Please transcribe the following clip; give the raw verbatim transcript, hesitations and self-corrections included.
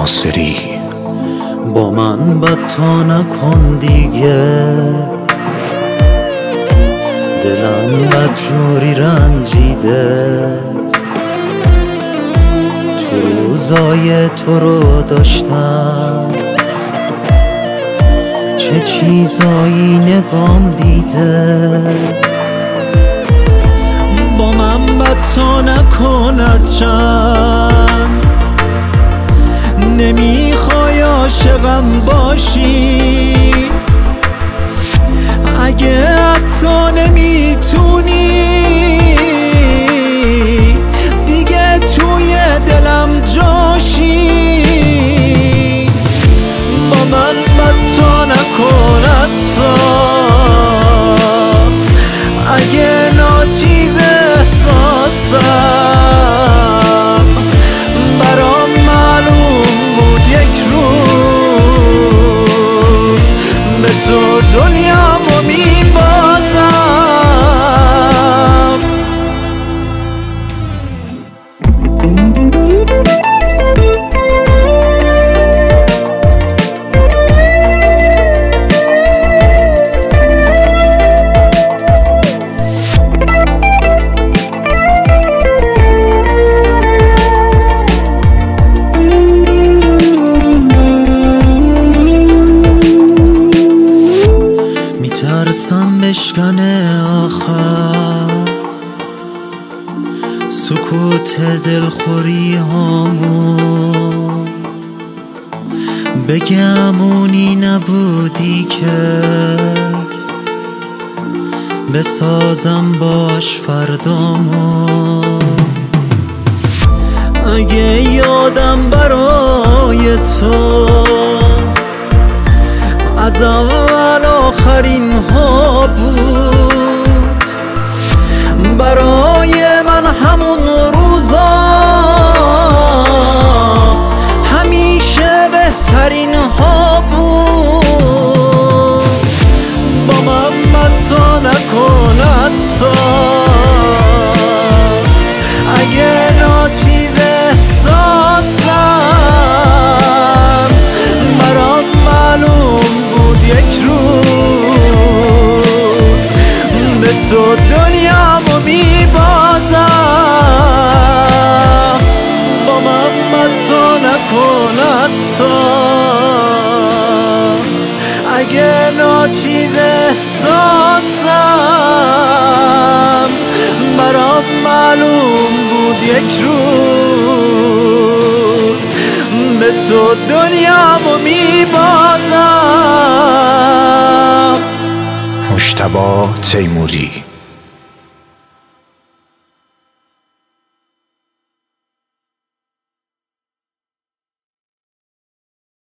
ناصری. با من بد تا نکن دیگه، دلم بدجوری رنجیده. تو روزای تو رو داشتم، چه چیزایی نگام دیده. با من بد تا نکن هرچند نمیخوای عاشقم باشی. اگه حتی نمیتونی دیگه توی دلم جاشی. با من بد تا نکن حتی اگه ناچیز احساسم. برام معلوم بود یک روز به تو دنیامو میبازم. میترسم بشکنه آخر سکوت دلخوری هامون. بگم اونی نبودی که بسازم باش فردامون. اگه یادم برای تو از اول آخرین ها بود، برای من همون روزا همیشه بهترین ها بود. با من بد تا نکن حتی اگه ناچیز احساسم. برام معلوم یک روز به تو دنیامو میبازم. با من بد تا نکن حتی اگه ناچیز احساسم. برام معلوم بود یک روز به تو دنیامو میبازم. مجتبی تیموری.